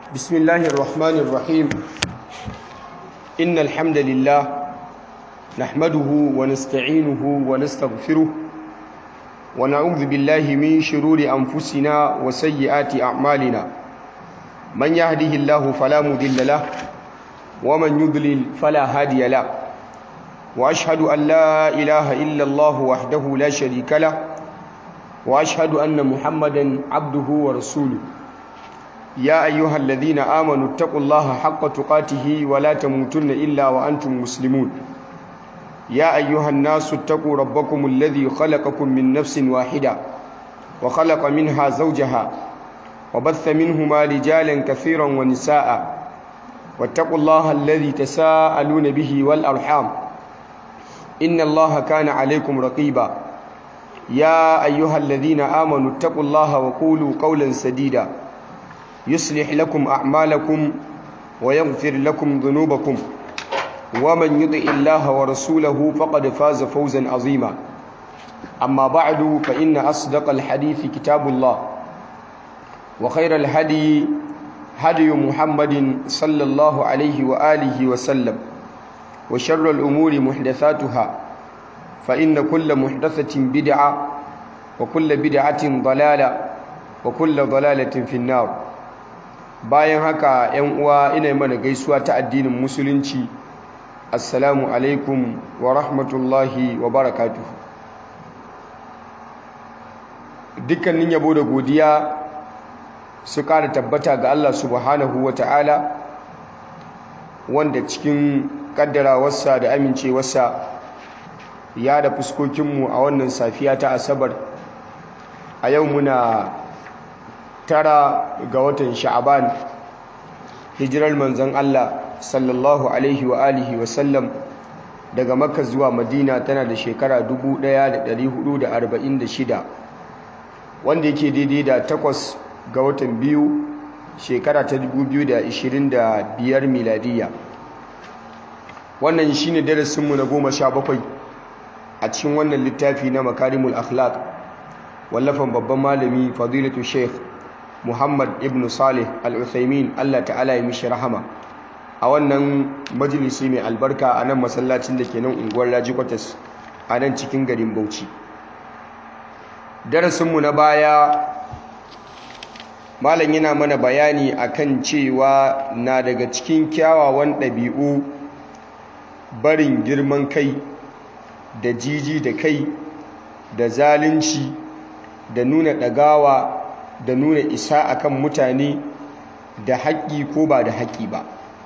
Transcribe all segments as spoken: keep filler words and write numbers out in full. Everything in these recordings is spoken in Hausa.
بسم الله الرحمن الرحيم إن الحمد لله نحمده ونستعينه ونستغفره ونعوذ بالله من شرور أنفسنا وسيئات أعمالنا من يهده الله فلا مضل له ومن يضلل فلا هادي له وأشهد أن لا إله إلا الله وحده لا شريك له وأشهد أن محمدا عبده ورسوله يا أيها الذين آمنوا اتقوا الله حق تقاته ولا تموتن إلا وأنتم مسلمون يا أيها الناس اتقوا ربكم الذي خلقكم من نفس واحدة وخلق منها زوجها وبث منهما رجالا كثيرا ونساء واتقوا الله الذي تساءلون به والأرحام إن الله كان عليكم رقيبا يا أيها الذين آمنوا اتقوا الله وقولوا قولا سديدا يصلح لكم أعمالكم ويغفر لكم ذنوبكم ومن يطع الله ورسوله فقد فاز فوزا عظيما أما بعد فإن أصدق الحديث كتاب الله وخير الهدي هدي محمد صلى الله عليه وآله وسلم وشر الأمور محدثاتها فإن كل محدثة بدعة وكل بدعة ضلالة وكل ضلالة في النار. bayan haka ‘yan uwa ina mana gaisuwa ta addinin musulunci assalamu alaikum wa rahmatullahi wa barakatuhu. Dukkanin yabo da godiya su ƙara tabbata ga Allah subhanahu wa ta'ala wanda cikin ƙaddarawarsa da amincewarsa ya da fuskokinmu a wannan safiya ta asabar a yau muna tara ga watan sha'aban hijirar manzon Allah sallallahu alaihi wa alihi wa sallam daga makka zuwa madina tana da shekara dubu ɗaya da ɗari hudu da arba'in da shida wanda yake daidai da takwas ga watan biyu shekara ta dubu biyu da ashirin da biyar miladiya. Wannan shine darasinmu na goma sha bakwai a cikin wannan littafi na makarimul akhlaq wallafan babban malami fadilatu sheikh Muhammad ibn Salih al-Uthaymin Allah ta'ala ya mishi rahama a wannan majalisi mai albarka a nan masallacin da ke nan unguwar Laji Kwatas a nan cikin garin Bauchi. Darasinmu na baya malam yana mana bayani akan cewa na daga cikin kyawawan ɗabi'u barin girman kai da jiji da kai da zalunci da nuna ɗagawa da nuna isa akan mutane da haƙƙi ko ba da haƙƙi ba.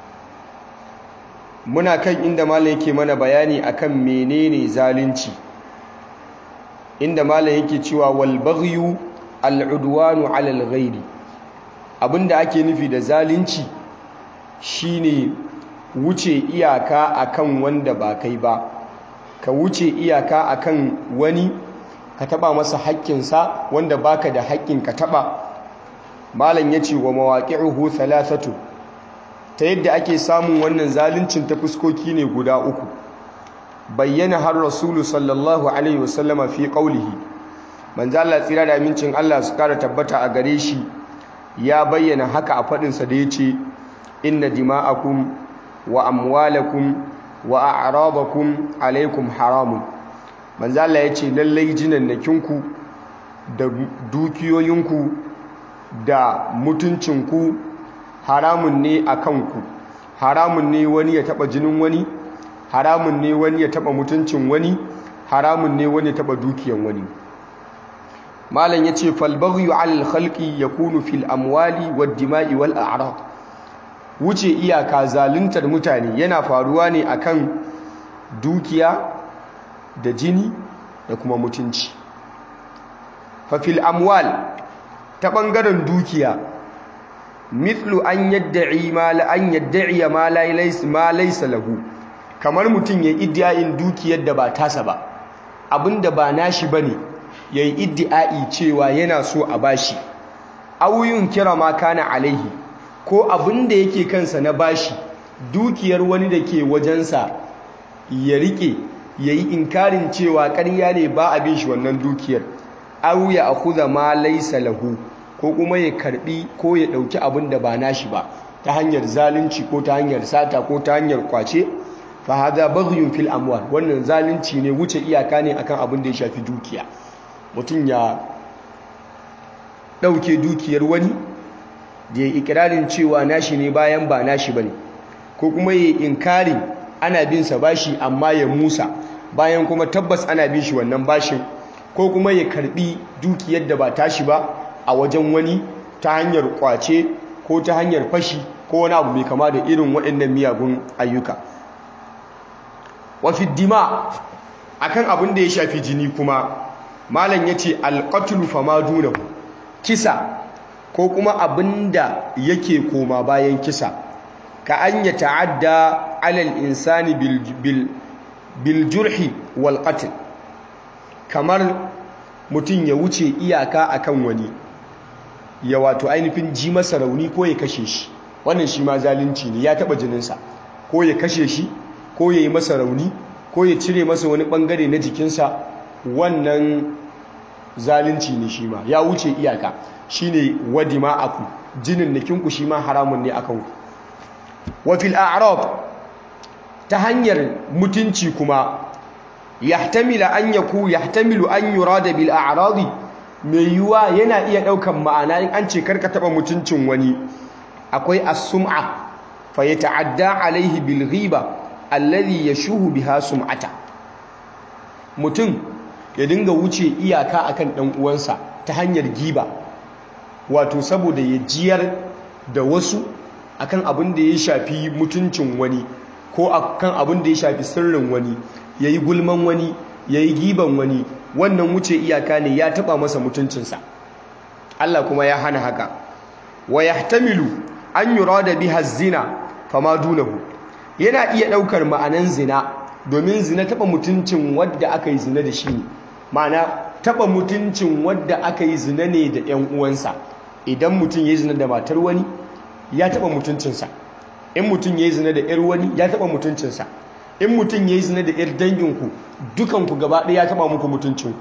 Muna kan inda malam yake mana bayani akan menene zalunci, inda malam yake cewa wal baghyu al udwanu ala al ghairi. Abinda ake nufi da zalunci shine wuce iyaka akan wanda ba kai ba, ka wuce iyaka akan wani ka taba masa haƙƙinsa wanda baka da haƙƙin ka taba. Malam yace wa mawaqi'uhu thalathatu, ta yadda ake samun wannan zaluncin ta fuskoki ne guda uku. Bayyana har rasulu sallallahu alaihi wasallama fi qawlihi, manzo Allah tsira da amincin Allah su kara tabbata a gare shi ya bayyana haka a fadin sa da yace inna dima'akum wa amwalakum wa a'radakum alaikum haramun. Manzo Allah ya ce lallai jinannakinku da dukiyoyinku da mutuncinku haramun ne a kanku. Haramun ne wani ya taba jinin wani, haramun ne wani ya taba mutuncin wani, haramun ne wani ya taba dukiyan wani. Malam yace fal baghyu 'ala al-khalqi yakunu fil amwali wad dima'i wal a'rad. Wuce iyaka zaluntar mutane yana faruwa ne akan dukiya da jini da kuma mutunci. Fafil amwal, ta ɓangaren dukiya, mithlu an yadda'i ma la an yadda'i ma la ma laysa lahu, kamar mutum ya iddiayin dukiyar da ba tasa ba, abinda ba nashi bane yayi iddiai cewa yana so a bashi, aw yunkira ma kana alaihi, ko abinda yake kansa na bashi dukiyar wani da ke wajensa ya rike ya yi inkarin cewa ƙarya ne ba a bin shi wannan dukiyar, aw ya akhudha ma laysa lahu, ko kuma ya karbi ko ya dauki abin da ba nashi ba ta hanyar zalunci ko ta hanyar sata ko ta hanyar kwace, fa hadha baghyun fil amwal, wannan zalunci ne, wuce iyaka ne akan abin da ya shafi dukiya. Mutum ya dauke dukiyar wani da ya ikirarin cewa nashi ne bayan ba nashi bane, ko kuma ya inkarin ana bin sa bashi amma ya musa bayan kuma tabbas ana bin shi wannan bashin, ko kuma ya karbi dukiyar da ba tashi ba a wajen wani ta hanyar kwace ko ta hanyar fashi ko wani abu mai kama da irin waɗannan miyagun ayyuka. Wafi dima, akan abin da ya shafi jini kuma malam yace alqatlu fama dunahu, kisa ko kuma abin da yake koma bayan kisa, ka an ya ta'adda alal insani bil bil bil jurhi wal qatl, kamar mutum ya wuce iyaka akan wani, ya wato ainihin ji masa rauni ko ya kashe shi, wannan shi ma zalunci ne, ya taba jininsa, ko ya kashe shi ko ya yi masa rauni ko ya cire masa wani bangare na jikinsa, wannan zalunci ne, shi ma ya wuce iyaka, shine wadima aku, jinin nakinku shi ma haramun ne akan ku. Wa fil a'rab, ta hanyar mutunci kuma yahtamilu an yaku yahtamilu an yurada bil a'radi, mai yiwuwa yana iya ɗaukan ma'ana in an ce karka taɓa mutuncin wani, akwai as-sum'a fa yata'adda alaihi bil ghiba alladhi yashuhu biha sum'ata, mutum ya dinga wuce iyaka akan ɗan uwansa ta hanyar giba, wato saboda ya jiyar da wasu akan abin da ya shafi mutuncin wani ko akan abin da ya shafi sirrin wani, yayi gulman wani, yayi giban wani, wannan wuce iyaka ne, ya taba masa mutuncinsa. Allah kuma ya hana haka. Wa yahtamilu an yurada biha zina fama dunahu, yana iya daukar ma'anan zina, domin zina taba mutuncin wanda aka yi zina da shi ne, ma'ana taba mutuncin wanda aka yi zina ne da ƴan uwansa. Idan mutum yayi zina da matar wani, ya taba mutuncinsa. In mutum yayi zina da ƴar wani, ya taba mutuncinsa. In mutum yayi zina da ƴar danginku, dukanku gaba ɗaya ya taba muku mutuncinku.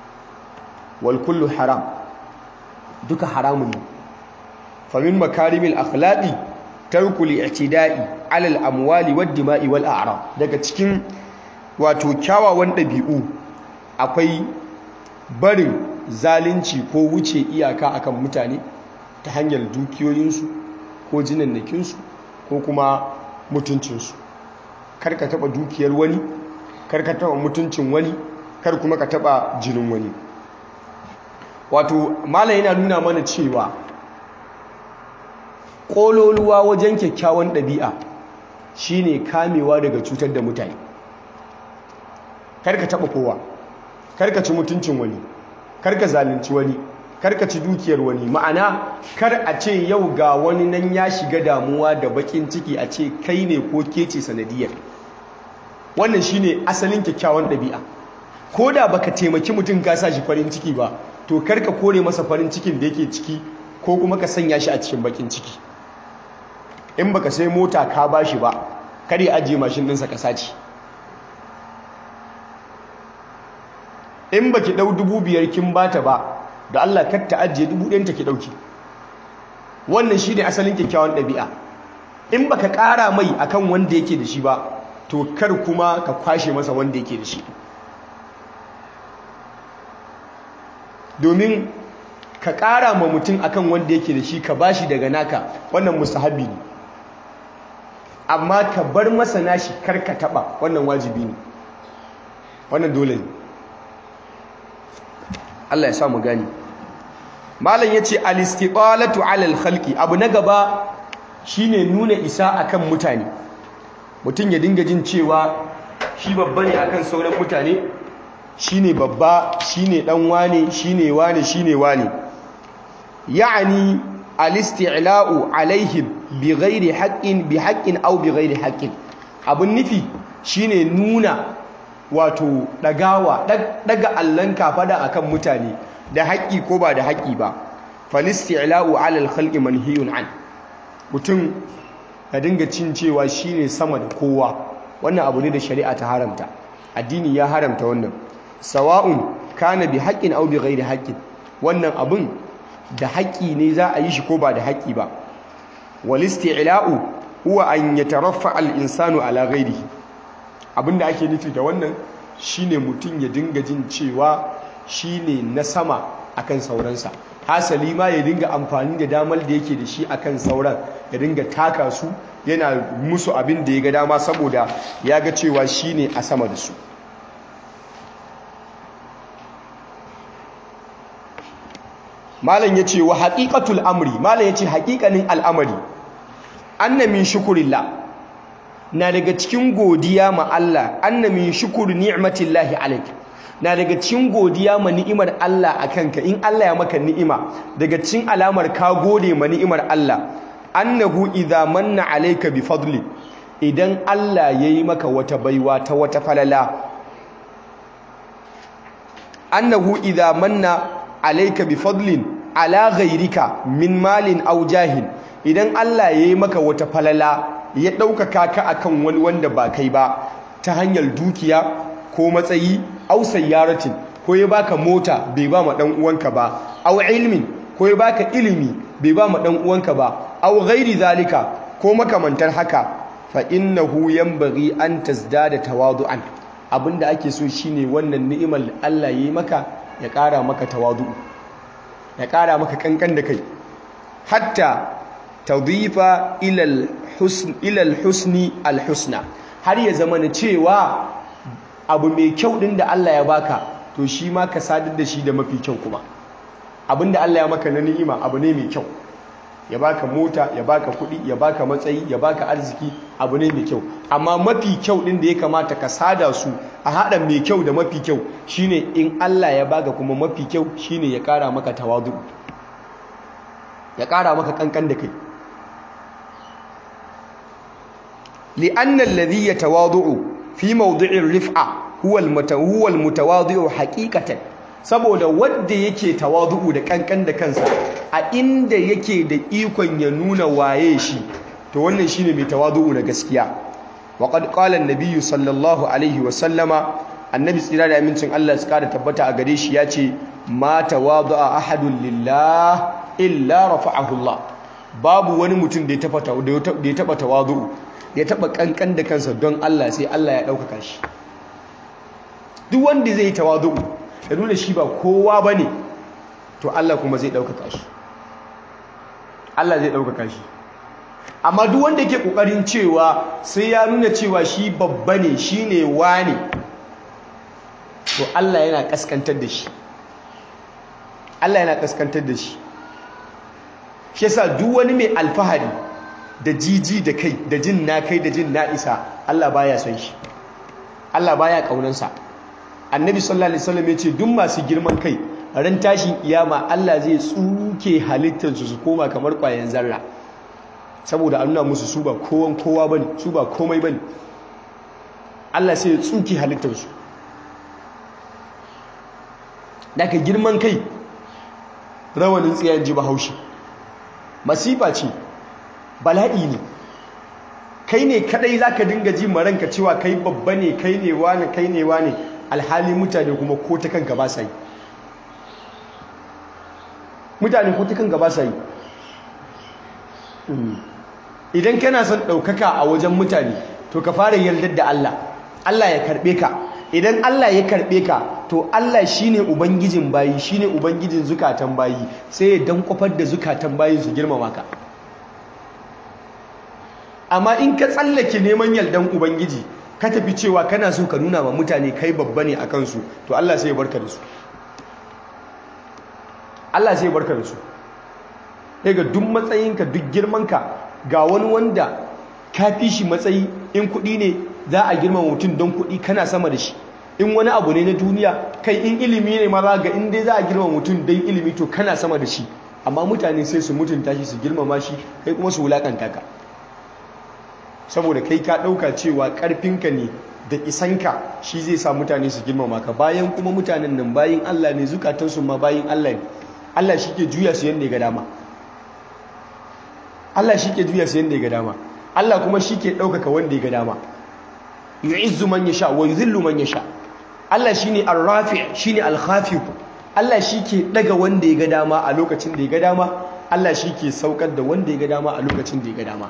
Wal kullu haram, duka haramun ne. Fa min makarimil akhlaqi tarku al-i'tida'i 'ala al-amwali wad-dima'i wal a'rad, daga cikin wato kyawawan ɗabi'u akwai barin zalunci ko wuce iyaka akan mutane ta hanyar dukiyoyinsu ko jinannakinsu ko kuma mutuncinsu. Kar ka taba dukiyar wani, kar ka taba mutuncin wani, kar kuma ka taba jinin wani. Wato malam yana nuna mana cewa kololuwa wajen kyakkyawan ɗabi'a shine kamewa daga cutar da mutane. Kar ka taba kowa, kar ka ci mutuncin wani, kar ka zalunci wani, kar ka ci dukiyar wani, ma'ana kar a ce yau ga wani nan ya shiga damuwa da bakin ciki a ce kai ne ko ke ce sanadiyar. Wannan shine asalin kyakkyawan ɗabi'a. Ko da baka taimaki mutum ka sa shi farin ciki ba, to kar ka kore masa farin cikin da yake ciki ko kuma ka sanya shi a cikin bakin ciki. In baka sai mota ka bashi ba, kar ya ajiye mashin ɗinsa ka sace. In baki dau dubu biyar kin bata ba, da Allah kar ta ajiye dubu ɗayan ta ki dauki. Wannan shine asalin kyakkyawan ɗabi'a. In baka ƙara mai akan wanda yake da shi ba, to kar kuma ka kwashe masa wanda yake da shi. Domin ka ƙara ma mutum akan wanda yake da shi ka bashi daga naka, wannan mustahabi ne. Amma ka bar masa nashi kar ka taɓa, wannan wajibi ne, wannan dole ne. Allah ya sa mu gani. Malam yace al-istiqalatu 'ala al-khalqi, abu na gaba shine nuna isa akan mutane. Mutum ya dinga jin cewa shi babba ne akan sauran mutane, shine babba, shine dan wane, shine wane, shine wane. Ya'ni al-isti'la'u 'alaihim bighairi haqqin bi haqqin aw bighairi haqqin. Abun nufi shine nuna wato dagawa daga allan kafada akan mutane da haƙƙi ko ba da haƙƙi ba. Fal-isti'la'u 'ala al-khalqi manhiyun an. Mutum ya dinga cin cewa shine sama da kowa, wannan abu ne da shari'a ta haramta. Addini ya haramta wannan. Sawa'un kana bi haqqin aw bi ghairi haqqin. Wannan abun da haƙƙi ne za a yi shi ko ba da haƙƙi ba. wal isti'la'u huwa an yataraffa al-insanu ala ghairihi. Abinda ake nufi da wannan shine mutum ya dinga jin cewa shine na sama akan sauransa, hasali ma ya dinga amfani da damar da yake da shi akan sauran, ya dinga taka su yana musu abin da ya ga dama saboda ya ga cewa shine a sama da su. malam yace wa haqiqatul amri, malam yace haqiqanin al'amari, anna min shukrillah, na daga cikin godiya ma Allah, anna min shukri ni'matillahi alayka, na daga cikin godiya ma ni'imar Allah akanka. In Allah ya maka ni'ima, daga cikin alamar ka gode ma ni'imar Allah, annahu idza manna alayka bi fadli, idan Allah yayi maka wata baiwa ta wata falala, annahu idza manna alayka bi fadlin ala ghayrika min malin aw jahin, idan Allah yayi maka wata falala ya ɗaukaka ka akan wani wanda ba kai ba ta hanyar dukiya ko matsayi, aw sayyaratin, ko ya baka mota bai ba ma dan uwanka ba, aw ilmin, ko ya baka ilimi bai ba ma dan uwanka ba, aw ghairi zalika, ko makamantar haka, fa innahu yanbaghi an tazdada tawadu'an. Abinda ake so shine wannan ni'imar Allah yayi maka ya ƙara maka tawadu, ya ƙara maka kankan da kai, hatta tadhifa ila al-husn ila al-husni al-husna, har ya zama na cewa abu mai kyau din da Allah ya baka to shi ma ka sadar da shi da mafi kyau. Kuma abinda Allah ya maka na ni'ima abu ne mai kyau, ya baka mota, ya baka kuɗi, ya baka matsayi, ya baka arziki, abu ne mai kyau, amma mafi kyau din da ya kamata ka sada su a haɗa mai kyau da mafi kyau shine in Allah ya baka kuma mafi kyau shine ya ƙara maka tawadu, ya ƙara maka kankan da kai. li'anna alladhi yatawadu'u fi mawdi'ir rif'a huwa al-mutawawwal mutawadi'u haqiqatan, saboda wanda yake tawadu'u da kankan da kansa a inda yake da ikon ya nuna waye shi, to wannan shine mai tawadu'u na gaskiya. wa qad qala an-nabiy sallallahu alaihi wa sallama, annabi tsira da amincin Allah su kada tabbata a gare shi yace ma tawadu'a ahadun lillah illa rafa'ahu Allah. Babu wani mutum da ya taba da ya taba tawadu'u, ya taba kankan da kansa don Allah, sai Allah ya ɗaukaka shi. Duk wanda zai tawadu'u ya nuna shi ba kowa bane, to Allah kuma zai ɗaukaka shi, Allah zai ɗaukaka shi. Amma duk wanda yake kokarin cewa sai ya nuna cewa shi babba ne, shine wani, to Allah yana kaskantar da shi, Allah yana kaskantar da shi. Shi yasa duk wani mai alfahari da jiji da kai da jin na kai da jin na isa, Allah baya son shi, Allah baya kaunansa. Annabi sallallahu alaihi wasallam ya ce duk masu girman kai ran tashin kiyama Allah zai tsuke halittarsu su koma kamar ƙwayan zarra, saboda an nuna musu su ba kowan kowa bane, su ba komai bane. Allah sai ya tsuke halittarsu. Daga girman kai rawanin tsiyan ji Bahaushe, masifa ce, bala'i ne. Kai ne kadai zaka dinga ji maranka cewa kai babba ne, kai ne wani, kai ne wani, alhali mutane kuma ko ta kanka ba sa yi. Mutane ko ta kanka ba sa yi. Idan kana son ɗaukaka a wajen mutane, to ka fara yardar da Allah, Allah ya karɓe ka. Idan Allah ya karɓe ka, to Allah shine ubangijin bayi, shine ubangijin zukatan bayi, sai ya dankwafar da zukatan bayin su girmama ka. Amma in ka tsallake neman yardan ubangiji, ka tafi cewa kana so ka nuna wa mutane kai babba ne a kansu, to Allah sai ya barka da su, Allah sai ya barka da su. Daga duk matsayinka, duk girmanka, ga wani wanda ka fi shi matsayi, in kuɗi ne za a girmama mutum don kuɗi, kana sama da shi. In wani abu ne na duniya, kai in ilimi ne ma za ga in dai za a girmama mutum don ilimi, to kana sama da shi. Amma mutane sai su mutunta shi, su girmama shi, kai kuma su wulakanta ka, saboda kai ka ɗauka cewa ƙarfinka ne da isanka shi zai sa mutane su girmama ka, bayan kuma mutanen nan bayin Allah ne, zukatansu ma bayin Allah ne. Allah shi ke juya su yadda ya ga dama, Allah shi ke juya su yadda ya ga dama, Allah kuma shi ke ɗaukaka wanda ya ga dama. Yu'izzu man yasha wa yuzillu man yasha. Allah shine ar-rafi', shine al-khafiq, Allah shi ke daga wanda ya ga dama a lokacin da ya ga dama, Allah shi ke saukar da wanda ya ga dama a lokacin da ya ga dama.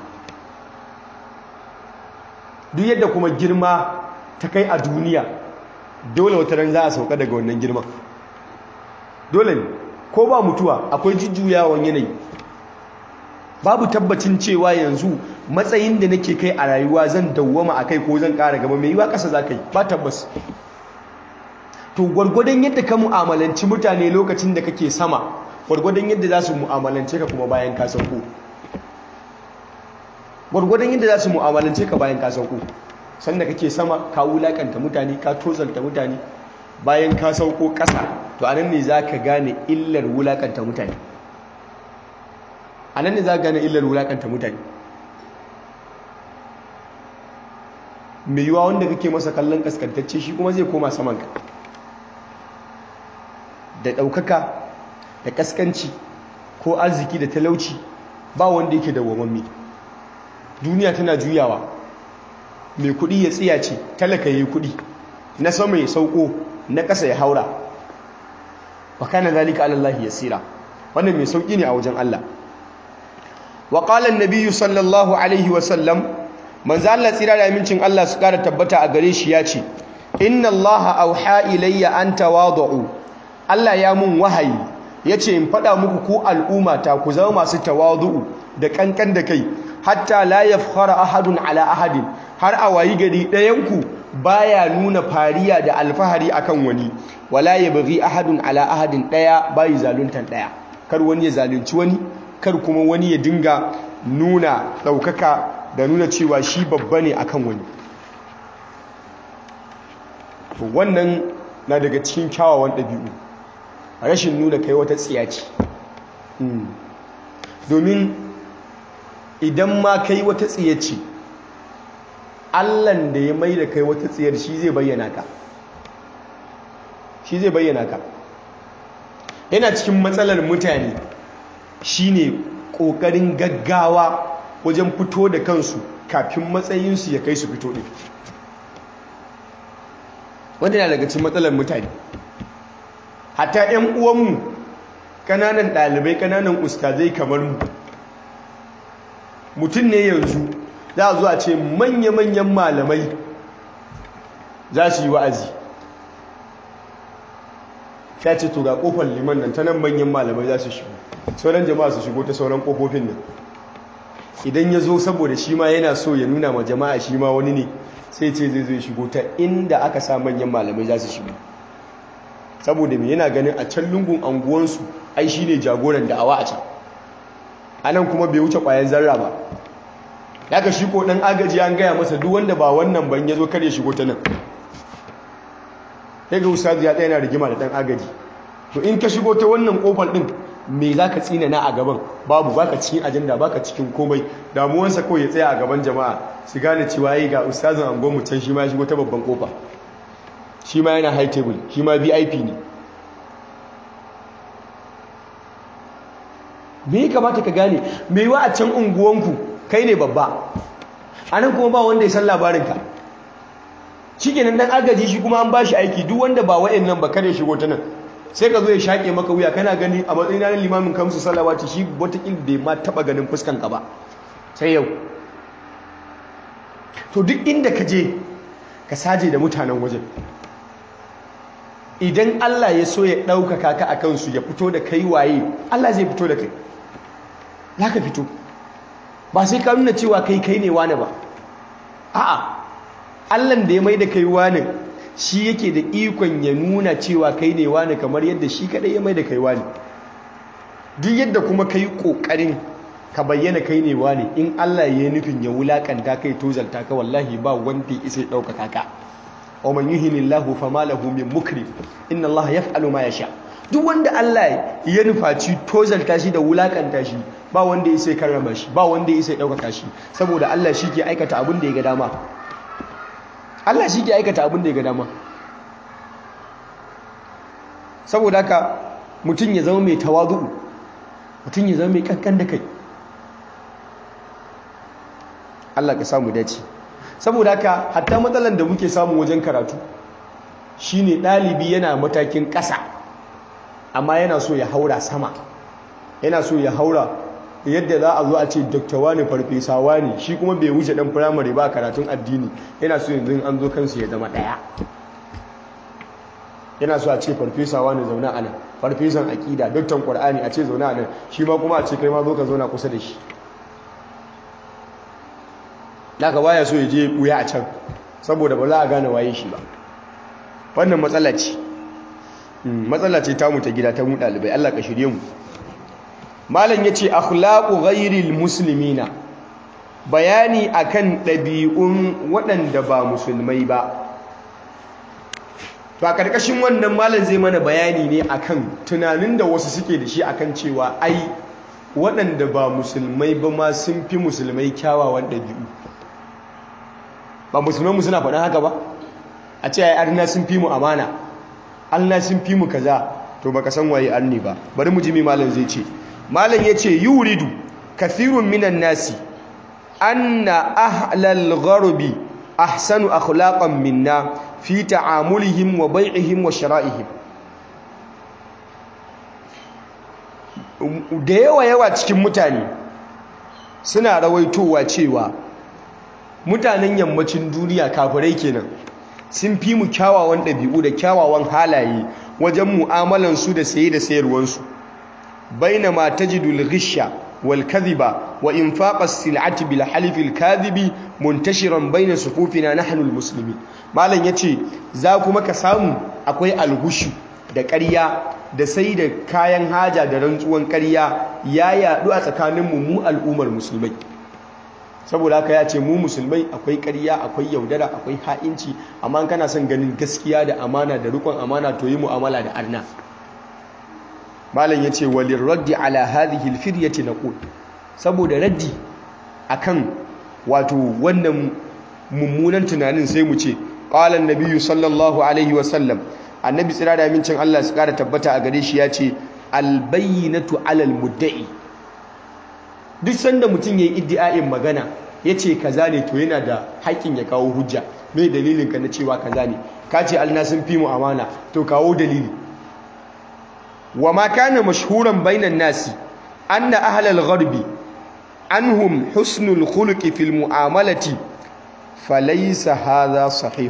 Duk yadda kuma girma ta kai a duniya, dole wata ran za a sauka daga wannan girman. Dole ne, ko ba mutuwa akwai jujjuyawan yanayi. Babu tabbacin cewa yanzu matsayin da nake kai a rayuwa zan dawwama a kai ko zan ƙara gaba, mai yiwa ƙasa za ka yi, ba tabbas. To gwargwadon yadda ka mu'amalanci mutane lokacin da kake sama, gwargwadon yadda za su mu'amalance ka kuma bayan ka sauko. Gwargwadon yadda za su mu'amalance ka bayan ka sauko. Sanda kake sama ka wulakanta mutane, ka tozalta mutane, bayan ka sauko ƙasa, to anan ne za ka gane illar wulakanta mutane. Anan ne za ka gane illar wulakanta mutane. Mai yiwa wanda kake masa kallon kaskantacce shi kuma zai koma samanka. Da ɗaukaka, da kaskanci, ko arziki da talauci, ba wanda yake dawwamamme. Duniya tana juyawa. Mai kuɗi ya tsiyace, talaka yayi kuɗi, na sama ya sauko, na ƙasa ya haura. Wa kana zalika ala Allah yasira. Wannan mai sauki ne a wajen Allah. Wa qala an-nabiy sallallahu alaihi wa sallam, manzo Allah tsira da amincin Allah su ƙara tabbata a gare shi ya ce, inna Allah auha ilayya an tawadu. Allah ya mun wahayi yace in faɗa muku ku al'ummata ku zama masu tawadu da kankan da kai, hatta la yafkhara ahadun ala ahadin, har a wayi gari ɗayanku baya nuna fariya da alfahari akan wani, wala yabghi ahadun ala ahadin, ɗaya bayi zaluntan ɗaya. Kar wani ya zalunci wani, kar kuma wani ya dinga nuna ɗaukaka da nuna cewa shi babba ne akan wani. To wannan na daga cikin kyawawan ɗabi'u, rashin nuna kai wata tsiya ce. Domin idan ma kai wata tsiya ce, Allahn da ya mai da kai wata tsiyar shi zai bayyana ka. Shi zai bayyana ka. Yana cikin matsalar mutane shine ƙoƙarin gaggawa wajen fito da kansu kafin matsayinsu ya kai su fito ɗin. Wanda yana daga cikin matsalar mutane. Hatta 'yan uwanmu, ƙananan ɗalibai, ƙananan ustazai kamar mu, mutum ne yanzu za a zo a ce manya-manyan malamai za su yi wa'azi. Ya ce to ga ƙofar liman nan ta nan manyan malamai za su shigo, sauran jama'a su shigo ta sauran ƙofofin nan. Idan ya zo saboda shi ma yana so ya nuna ma jama'a shi ma wani ne, sai ce zai zai shigo ta inda aka sa manyan malamai za su shigo. Saboda mai yana ganin a can lungun anguwansu ai shi ne jagoran da'awa a can, a nan kuma bai wuce ƙwayan zarra ba. Ya ka shi ko ɗan agaji an gaya masa duk wanda ba wannan ban ya zo kar ya shigo ta nan. Sai ga ustazu ya ɗaya na rigima da ɗan agaji. To in ka shigo ta wannan ƙofar ɗin, me za ka tsinana a gaban? Babu, ba ka cikin ajanda, ba ka cikin komai. Damuwansa kawai ya tsaya a gaban jama'a su gane cewa yi ga ustazin angonmu can shi ma ya shigo ta babban ƙofa. Shi ma yana high table, shi ma V I P ne. Me ya kamata ka gane? Me yiwa a can unguwanku kai ne babba, a nan kuma ba wanda ya san labarinka. Shi kenan ɗan agaji shi kuma an ba shi aiki, duk wanda ba wa'in nan ba kare shigo ta nan. Sai ka zo ya shaƙe maka wuya, kana gani a matsayin na limamin kamsu salawati, shi wataƙil bai ma taɓa ganin fuskanka ba sai yau. To duk inda ka je ka saje da mutanen wajen. Idan Allah ya so ya ɗaukaka ka a kansu, ya fito da kai waye, Allah zai fito da kai. Za ka fito. Ba sai ka nuna cewa kai kai ne wane ba. A'a, Allahn da ya mai da kai wane, shi yake da ikon ya nuna cewa kai ne wane, kamar yadda shi kadai ya mai da kai wane. Duk yadda kuma ka yi ƙoƙarin ka bayyana kai ne wane, in Allah ya yi nufin ya wulaƙanta kai tozalta ka, wallahi ba wanda ya isa ya ɗaukaka ka. wa man yuhinillahu fama lahu min mukrim inna Allah yaf'alu ma yasha. Duk wanda Allah ya nufaci tozalta shi da wulakanta shi, ba wanda ya sai karrama shi, ba wanda ya sai ɗaukaka shi, saboda Allah shi ke aikata abin da ya ga dama. Allah shi ke aikata abin da ya ga dama. Saboda haka mutum ya zama mai tawazu, mutum ya zama mai kankan da kai. Allah ka samu dace. Saboda haka hatta matsalan da muke samu wajen karatu shine ɗalibi yana matakin ƙasa, amma yana so ya haura sama, yana so ya haura yadda za a zo a ce dokta wani farfesa wani, shi kuma bai wuce dan firamare ba karatun addini, yana so yanzu an zo kansu ya zama daya. Yana so a ce farfesa wani zauna a nan, farfesan aqida, doktan qur'ani a ce zauna a nan, shi ma kuma a ce kai ma zo ka zauna kusa da shi. Naka baya so ya je buya a can saboda ba za a gane waye shi ba. Wannan matsala ce matsala ce ta mu ta gida ta mu dalibai, Allah ka shirye mu. Malam yace akhlaqu ghairil muslimina, bayani akan ɗabi'un waɗanda ba musulmai ba. To a ƙarƙashin wannan malam zai mana bayani ne akan tunanin da wasu suke da shi akan cewa ai waɗanda ba musulmai ba ma sun fi musulmai kyawawan ɗabi'u. Ba musulmai mu suna faɗin haka ba? A ce ai arna sun fi mu amana, Allah sun fi mu kaza, to baka san waye arni ba. Bari mu ji me malam zai ce. Malam yace yuridu kathirun minan nasi anna ahlal gharbi ahsanu akhlaqan minna fi ta'amulihim wa bai'ihim wa shara'ihim. Da yawa yawa cikin mutane suna rawaitowa cewa mutanen yammacin duniya kafirai kenan sun fi mu kyawawan ɗabi'u da kyawawan halaye wajen mu'amalansu da saye da sayarwansu. bainama tajidu al-ghisha wal kadhiba wa infaq as-sil'ati bil halif al-kadhibi muntashiran baina sufufina nahnu al-muslimin. Malam yace za kuma ka samu akwai al-ghushu da ƙarya da sai da kayan haja da rantsuwan ƙarya ya yadu a tsakaninmu mu al'ummar musulmai. Saboda haka ya ce mu musulmai akwai ƙarya, akwai yaudara, akwai ha'inci, amma kana son ganin gaskiya da amana da rikon amana to yi mu'amala da arna. Malam yace walir raddi ala hadhihi alfiryati naqul, saboda raddi akan wato wannan mummunan tunanin sai mu ce qala an-nabiy sallallahu alaihi wa sallam, annabi tsira da amincin Allah su kara tabbata a gare shi yace al-bayyinatu ala al-mudda'i. Duk sanda mutum yayi iddia'in magana yace kaza ne to yana da haƙin ya kawo hujja. Me dalilin ka na cewa kaza ne? Ka ce alna sun fi mu amana, to kawo dalili. Wa ma kana mashhuran bainan nasi anna ahlal gharbi anhum husnul khuluqi fil mu'amalati falaysa hadha sahih.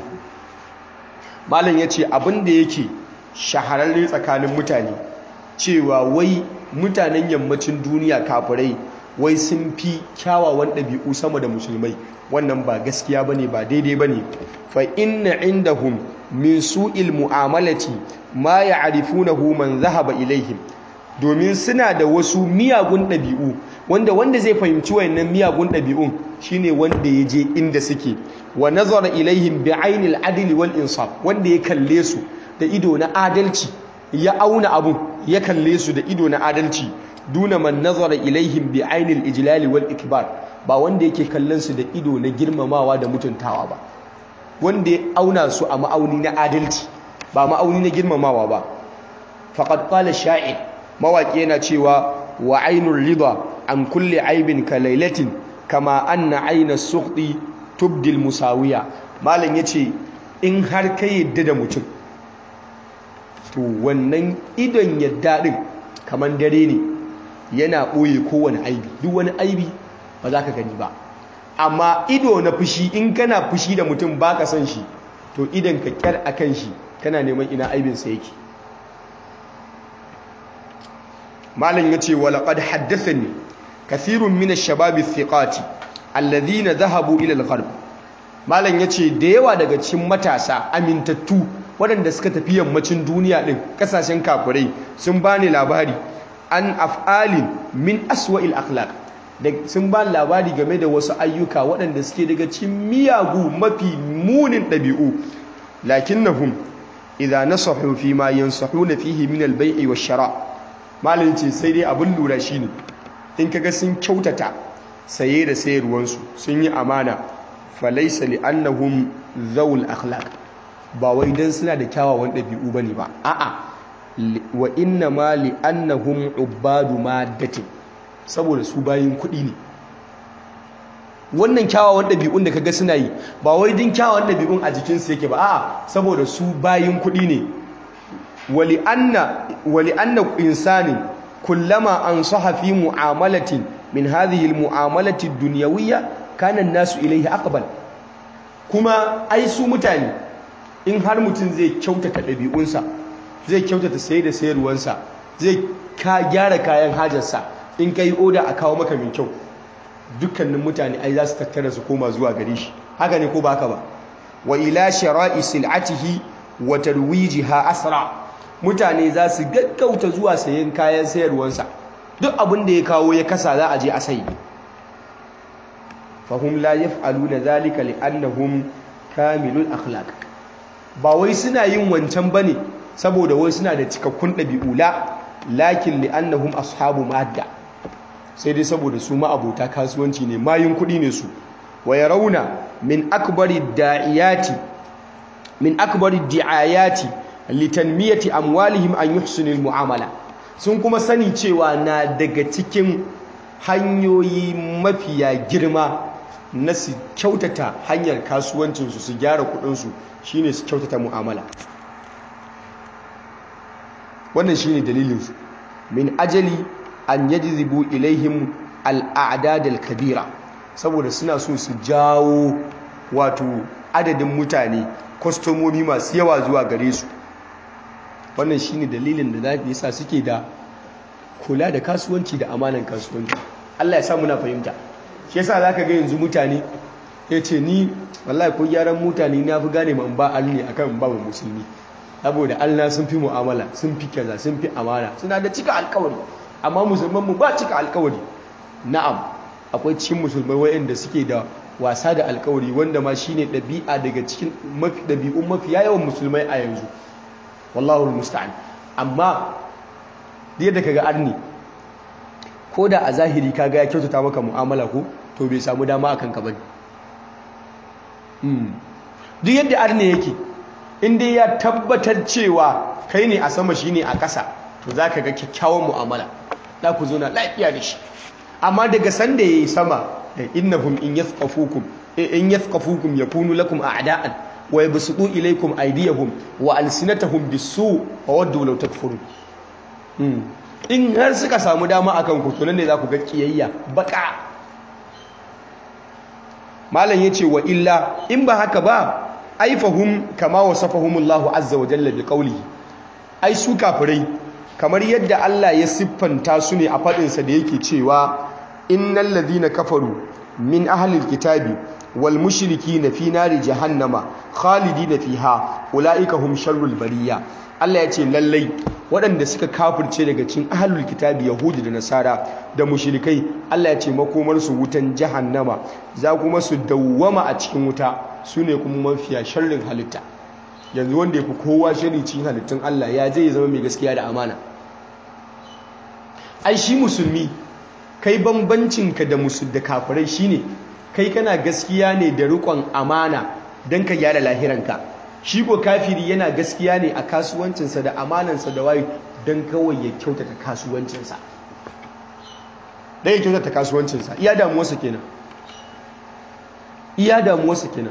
Malam yace abinda yake shahararre tsakanin mutane cewa wai mutanen yammacin duniya kafirai wai sun fi kyawawan ɗabi'u sama da musulmai, wannan ba gaskiya bane, ba daidai bane. Fa inna indahum min su'il mu'amalati ma ya'rifunahu man zahaba ilaihim, domin suna da wasu miyagun ɗabi'u wanda wanda zai fahimci wayannan miyagun ɗabi'un shine wanda ya je inda suke, wa nazara ilaihim bi ainil adli wal insaf, wanda ya kalle su da ido na adalci, ya auna abun ya kalle su da ido na adalci, duna man nazara ilaihim bi ainil ijlali wal ikbar, ba wanda yake kallon su da ido na girmamawa da mutuntawa ba, wanda ya auna su a ma'auni na adalci ba ma'auni na girmamawa ba. Faqad qala sha'ir, mawaki yana cewa wa ainur rida an kulli aibin ka lailatin kama anna aina suqti tubdil musawiya. Malam yace in har ka yadda da mutum to wannan idon yadda din kaman dare ne, yana ɓoye kowane aibi, duk wani aibi ba za ka gani ba. Amma ido na fushi, in kana fushi da mutum ba ka son shi, to idan ka kyar a kan shi kana neman ina aibinsa yake. Malam ya ce walaƙad haddathani kathirun min ash-shababi thiqati alladhina dhahabu ila al-gharb. Malam ya ce da yawa daga cikin matasa amintattu waɗanda suka tafi yammacin duniya ɗin ƙasashen kafirai sun bani labari an af'alin min aswa'il akhlaq, da sun ba labari game da wasu ayyuka waɗanda suke daga cikin miyagu mafi munin ɗabi'u. Lakinnahum idza nasahu fi ma yansahuna fihi min al-bai'i wash-shara'. Malin ce sai dai abin lura shine in kaga sun kyautata saye da sayarwansu, sun yi amana, falaysa li annahum zawul akhlaq, ba wai dan suna da kyawawan ɗabi'u bane ba, a'a wa inna ma li annahum ubadu maddatin, saboda su bayin kuɗi ne. Wannan kyawawan ɗabi'un da kaga suna yi ba wai din kyawawan ɗabi'un a jikinsu yake ba, a'a saboda su bayin kuɗi ne. wali anna wali anna insani kullama ansaha fi mu'amalatin min hadhihi al-mu'amalati ad-dunyawiyya kana an-nasu ilayhi aqbal. Kuma ai su mutane in har mutum zai kyautata ɗabi'unsa, zai kyautata saye da sayarwansa, zai ka gyara kayan hajarsa, in kai oda a kawo maka mai kyau, dukkanin mutane ai za su tattara su koma zuwa gare shi. Haka ne ko ba haka ba? Wa ila shara'i sil'atihi wa tarwijiha asra. Mutane za su gaggauta zuwa sayen kayan sayarwansa, duk abin da ya kawo ya kasa za a je a sayi. fahum la yaf'aluna dhalika li'annahum kamilul akhlaq. Ba wai suna yin wancan bane saboda wai suna da cikakkun dabi'u, la lakin li'annahum ashabu madda, sai dai saboda su ma'abota kasuwanci ne, mayun kudi ne su. wa yarawna min akbari da'iyati min akbari di'ayati litanmiyati amwalihim an yuhsinul mu'amala. Sun kuma sani cewa na daga cikin hanyoyi mafiya girma na su kyautata hanyar kasuwancinsu, su gyara kudinsu, shine su kyautata mu'amala. wannan shine dalilinsu. min ajali an yajzibu ilaihim al'adad al-kabira, saboda suna so su jawo wato adadin mutane, kwastomomi masu yawa zuwa gare su. wannan shine dalilin da yasa suke da kula da kasuwanci da amanan kasuwanci. Allah ya sa muna fahimta. Shi yasa zaka ga yanzu mutane yace ni wallahi ko gyaran mutane na fi gane man ba Allah ne akan ba mu musulmi, saboda Allah sun fi mu'amala, sun fi kaza, sun fi amana, suna da cika alƙawari, amma musulman mu ba cika alƙawari. Na'am, akwai cikin musulmai wayanda suke da wasa da alƙawari, wanda ma shine ɗabi'a daga cikin mafi ɗabi'un mafiya yawan musulmai a yanzu. Wallahu musta'an. Amma yadda kaga arni, ko da a zahiri kaga ya kyautata maka mu'amala ko, to bai samu dama akan ka bane. Duk yadda arni yake, in dai ya tabbatar cewa kai ne a sama shine a ƙasa, to zaka ga kyakkyawan mu'amala, za ku zo na lafiya da shi. Amma daga sanda yayi sama, innahum in yathqafukum in yathqafukum yakunu lakum a'da'an wa yabsutu ilaykum aydiyahum wa alsinatahum bis-su' wa waddu law takfurun. in har suka samu dama akan ku, to nan ne za ku ga kiyayya baka. malam yace wa illa in ba haka ba, ai fahum kama wasafahumullahu azza wa jalla bi qawlihi. ai su kafirai kamar yadda Allah ya siffanta su ne a fadin sa da yake cewa innal ladina kafaru min ahlil kitabi wal mushrikina fi nari jahannama khalidina fiha ulaika hum sharrul bariya. Allah ya ce lallai waɗanda suka kafirce daga cikin ahlul kitabi yahudi da nasara da mushrikai, Allah ya ce makomar su wutan jahannama, za kuma su dawwama a cikin wuta, su ne kuma mafiya sharrin halitta. yanzu wanda yafi kowa sharri cikin halittun Allah ya zai zama mai gaskiya da amana? ai shi musulmi, kai bambancinka da musul da kafirai shine kai kana gaskiya ne da riƙon amana don ka gyara lahiranka. shi ko kafiri yana gaskiya ne a kasuwancinsa da amanansa da wayo don kawai ya kyautata kasuwancinsa. don ya kyautata kasuwancinsa iya damuwarsa kenan. iya damuwarsa kenan.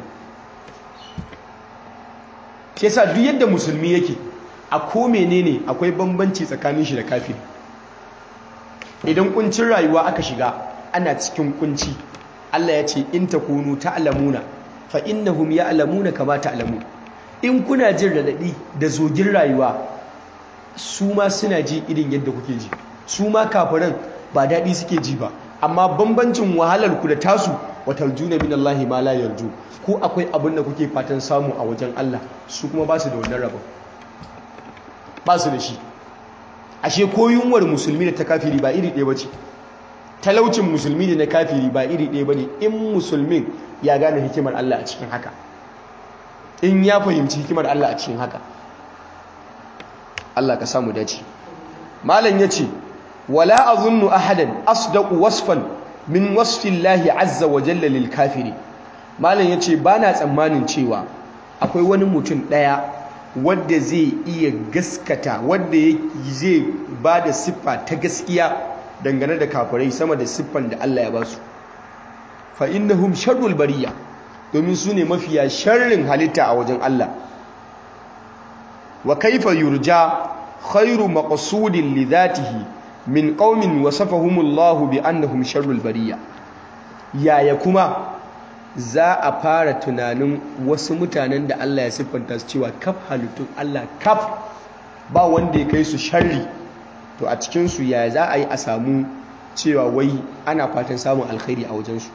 shi yasa duk yadda musulmi yake, a ko menene akwai bambanci tsakanin shi da kafiri. idan kuncin rayuwa aka shiga, ana cikin kunci, Allah ya ce in takunu ta'lamuna fa innahum ya'lamuna kama ta'lamun. in kuna jin radadi da zogin rayuwa, su ma suna ji irin yadda kuke ji. su ma kafiran ba daɗi suke ji ba, amma bambancin wahalar ku da tasu, wa tarjuna minallahi ma la yarju. ko akwai abin da kuke fatan samu a wajen Allah, su kuma ba su da wannan rabon, ba su da shi. ashe ko yunwar musulmi da ta kafiri ba iri ɗaya bace, talaucin musulmi da na kafiri ba iri ɗaya bane, in musulmin ya gane hikimar Allah a cikin haka, in ya fahimci hikimar Allah a cikin haka. Allah ka samu dace. malam yace wala azunnu ahadan asdaqu wasfan min wasfillahi azza wa jalla lil kafiri. malam yace bana tsammanin cewa akwai wani mutum daya wadda zai iya gaskata, wadda zai ba da siffa ta gaskiya dangane da kafirai sama da siffan da Allah ya ba su. fa innahum sharrul bariya, domin su ne mafiya sharrin halitta a wajen Allah. wa kaifa yurja khairu maqsudin li dhatihi min qaumin wasafahumullahu bi annahum sharrul bariyya. Yaya kuma za a fara tunanin wasu mutanen da Allah ya siffanta su cewa kaf halittun Allah kaf ba wanda ya kai su sharri, to a cikin su yaya za a yi a samu cewa wai ana fatan samun alkhairi a wajensu?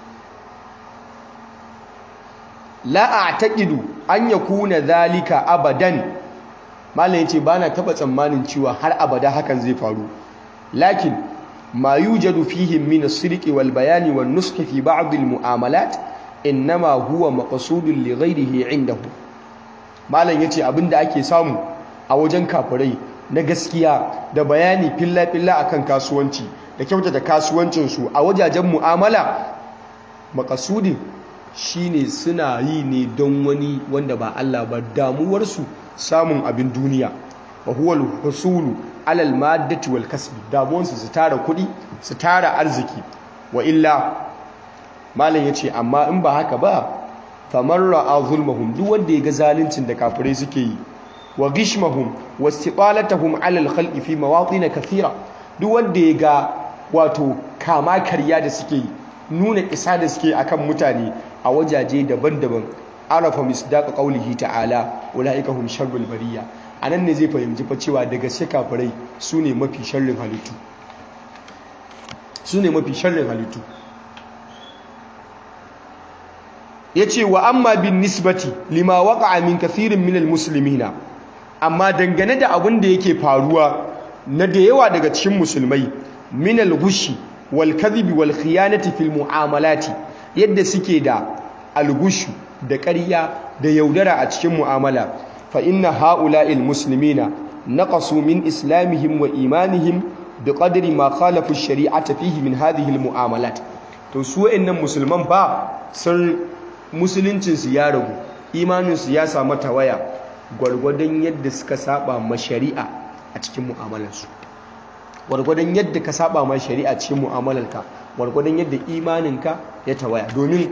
la a'taqidu an yakuna zalika abadan, malam yace bana taba tsammanin cewa har abada hakan zai faru. lakin ma yujadu fihi min as-sidqi wal bayani wan nuskhi fi ba'd al-mu'amalat innama huwa maqsudun li ghayrihi indahu. malam yace abinda ake samu a wajen kafirai na gaskiya da bayani filla filla akan kasuwanci da kyautata kasuwancin su a wajajen mu'amala, maqsudin shine suna yi ne don wani wanda ba Allah ba, damuwarsu samun abin duniya. wa huwa al-husulu ala al-maddati wal kasb, damuwarsu su tara kudi su tara arziki. wa illa malam yace amma in ba haka ba, faman ra'a zulmahum, duk wanda ya ga zaluncin da kafirai suke yi, wa gishmahum wastiqalatuhum ala al-khalqi fi mawatin kathira, duk wanda ya ga wato kama karya da suke yi, nuna isa da suke akan mutane a wajaje daban-daban, arafa misdaqa qawlihi ta'ala ulaika hum sharrul bariyya. anan ne zai fahimci fa cewa daga sai kafirai sune mafi sharrin halittu, sune mafi sharrin halittu. yace wa amma bin nisbati lima waqa'a min kathirin minal muslimina, amma dangane da abin da yake faruwa na da yawa daga cikin musulmai, minal gushi wal kadhibi wal khiyanati fil mu'amalati, yadda suke da algushu da ƙarya da yaudara a cikin mu'amala, fa inna ha'ula'il muslimina naqasu min islamihim wa imanihim biqadri ma khalafu ash-shari'ata fihi min hadhihi al-mu'amalat. to su wayannan musulman ba sun musuluncin su ya ragu, imanin su ya samu tawaya gwargwadon yadda suka saba ma shari'a a cikin mu'amalarsu. gwargwadon yadda ka saba ma shari'a cikin mu'amalarka, gwargwadon yadda imaninka ya tawaya. domin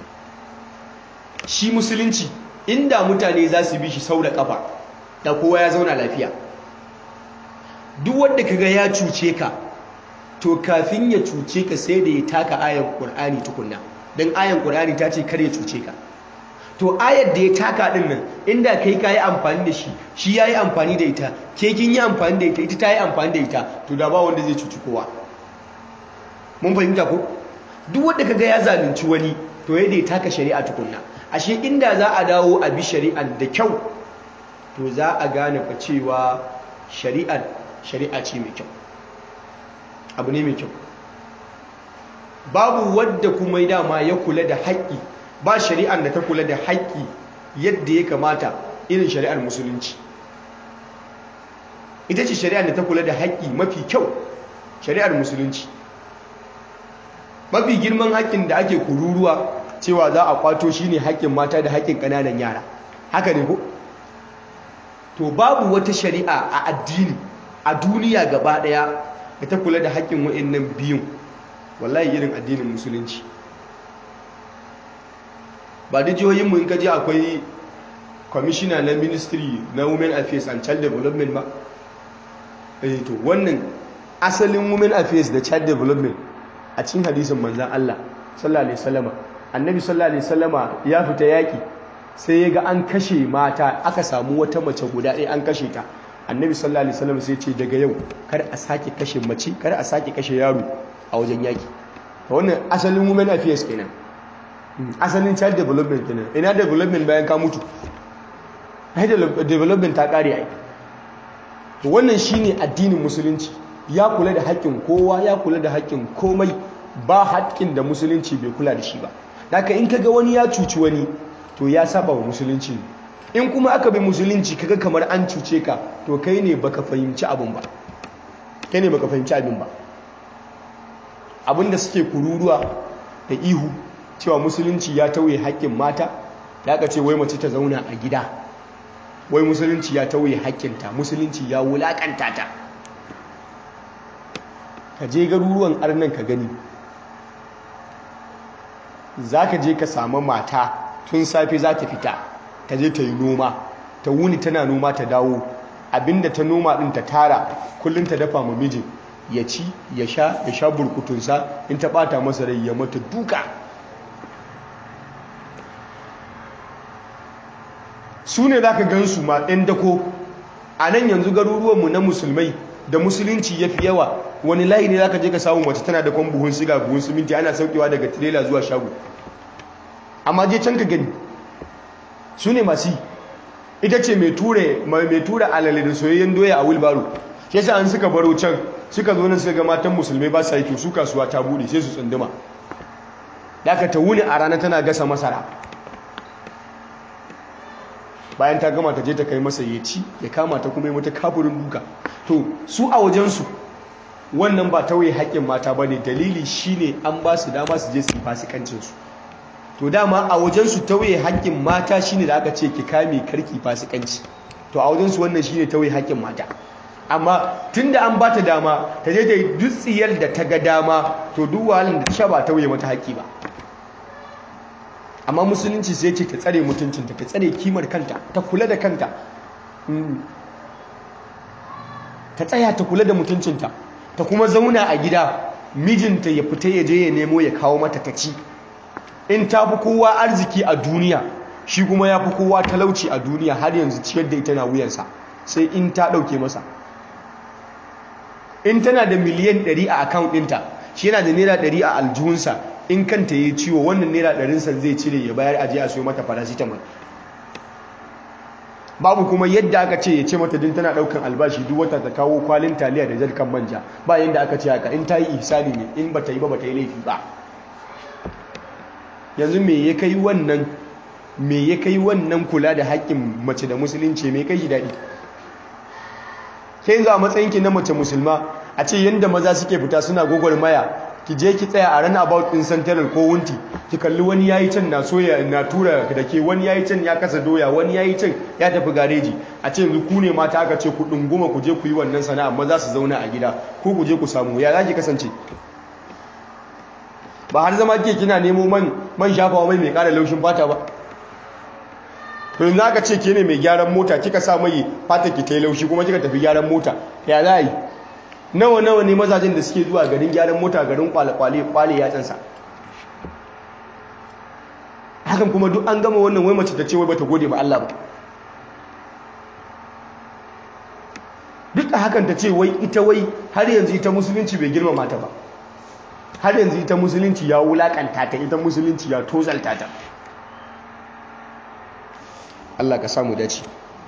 shi musulunci inda mutane za su bi shi sau da kafa, da kowa ya zauna lafiya. duk wanda kaga ya cuce ka, to kafin ya cuce ka sai da ya taka ayan Qur'ani tukunna, dan ayan Qur'ani ta ce kar ya cuce ka. to ayar da ya taka din nan, inda kai ka yi amfani da shi, shi ya yi amfani da ita, ke kin yi amfani da ita, ita ta yi amfani da ita, to da ba wanda zai cuci kowa. mun fahimta ko? duk wanda kaga ya zalunci wani, to yadda ya taka shari'a tukunna. ashe inda za a dawo a bi shari'an da kyau, to za a gane fa cewa shari'ar shari'a ce mai kyau, abu ne mai kyau. babu wadda kuma dama ya kula da haƙƙi, ba shari'ar da ta kula da haƙƙi yadda ya kamata irin shari'ar musulunci. ita ce shari'ar da ta kula da haƙƙi mafi kyau, shari'ar musulunci. mafi girman haƙƙin da ake kururuwa cewa za a kwato shi ne haƙƙin mata da haƙƙin ƙananan yara, haka ne ko? to babu wata shari'a a addini a duniya gaba ɗaya da ta kula da haƙƙin wa'annan biyun, wallahi irin addinin musulunci. ba da jihohinmu in kaji akwai kwamishina na ministry na women affairs and child development ba, eh to wannan asalin women affairs da child development a cikin hadisin manzan Allah sallallahu alaihi wasallama, annabi sallallahu alaihi wasallama ya fita yaki sai ya ga an kashe mata, aka samu wata mace guda ɗaya an kashe ta. annabi sallallahu alaihi wasallama sai ce daga yau kar a sake kashe mace, kar a sake kashe yaro a wajen yaki. wannan asalin women affairs kenan, asalin child development kenan. ina development bayan ka mutu? ai development ta kare ai. to wannan shine addinin musulunci, ya kula da haƙƙin kowa, ya kula da haƙƙin komai, ba haƙƙin da musulunci bai kula da shi ba. haka in kaga wani ya cuci wani, to ya saba wa musulunci. in kuma aka bi musulunci kaga kamar an cuce ka, to kai ne baka fahimci abin ba, kai ne baka fahimci abin ba. abinda suke kururuwa da ihu cewa musulunci ya tauye haƙƙin mata, ya ka ce wai mace ta zauna a gida, wai musulunci ya tauye haƙƙinta, musulunci ya wulaƙanta ta. ka je garuruwan arnan ka gani, za ka je ka samu mata tun safe za ta fita ta je ta yi noma, ta wuni tana noma ta dawo, abinda ta noma din ta tara kullun ta dafa ma mijin ya ci ya sha ya sha burkutunsa, in ta bata masa rai ya mata duka. su ne za ka gansu ma ɗan dako a nan yanzu garuruwanmu na musulmai da musulunci ya fi yawa. Wani layi ne za ka je ka samu mace tana da kwan buhun siga buhun siminti ana saukewa daga tirela zuwa shago, amma je can ka gani su ne masu ita ce mai tura alale da soyayyen doya a wilbaro. ke sa an suka baro can suka zo nan suka ga matan musulmai ba sa yi, to su kasuwa ta bude sai su tsunduma da aka ta wuni a rana tana gasa masara, bayan ta gama ta je ta kai masa ya ci ya kama ta kuma yi mata kaburin duka. To su a wajensu wannan ba tauye haƙƙin mata ba ne, dalili shine an ba su dama su je su yi fasikancinsu. To dama a wajensu tauye haƙƙin mata shine da aka ce ki kame karki fasikanci, to a wajensu wannan shine tauye haƙƙin mata. Amma tunda an ba ta dama ta je ta yi dutsiyar da ta ga dama, to duk wahalin da ta sha ba tauye mata haƙƙi ba. Amma musulunci sai ce ta tsare mutuncinta, ta tsare kimar kanta, ta kula da kanta, ta tsaya ta kula da mutuncinta, ta kuma zauna a gida mijinta ya fita ya je ya nemo ya kawo mata ta ci. In ta fi kowa arziki a duniya, shi kuma ya fi kowa talauci a duniya, har yanzu ciyar da ita na wuyansa sai in ta ɗauke masa. In tana da miliyan ɗari a akawun ɗinta, shi yana da naira ɗari a aljihunsa, in kanta yi ciwo wannan naira ɗarinsa zai cire ya bayar ajiye a siyo mata paracetamol. Babu kuma yadda aka ce ya ce mata din tana ɗaukan albashi duk wata ta kawo kwalin taliya da jarkan manja, ba yadda aka ce haka. In ta yi ihsani ne, in ba ta yi ba ba ta yi laifi ba. Yanzu me ya kai wannan me ya kai wannan kula da haƙƙin mace da musulunci, me kai shi daɗi? Ke yanzu a matsayinki na mace musulma, a ce yadda maza suke fita suna gwagwarmaya, ki je ki tsaya a rana about din central ko wunti, ki kalli wani yayi can na soya na tura da ke, wani yayi can ya kasa doya, wani yayi can ya tafi gareji. A ce yanzu ku ne mata aka ce ku dunguma ku je ku yi wannan sana'a, maza su zauna a gida ko ku je ku samu, ya za ki kasance? Ba har zama ke kina nemo man man shafawa mai mai ƙara laushin fata ba? To yanzu aka ce ke ne mai gyaran mota, kika sa mai fata ki ta yi laushi kuma kika tafi gyaran mota, ya za yi? Nawa nawa ne mazajen da suke zuwa garin gyaran mota, garin kwale-kwale kwale yatsansa? Hakan kuma duk an gama wannan, wai mace ta ce wai bata gode ba Allah ba. Duk da hakan ta ce wai ita wai har yanzu ita musulunci bai girmama ta ba, har yanzu ita musulunci ya wulakanta ta, ita musulunci ya tozalta ta. Allah ka samu dace.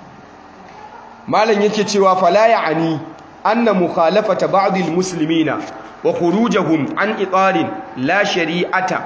Malam yake cewa fala ya'ani anna mukhalafata ba'd al-muslimina wa khurujahum an iqarin la shari'ata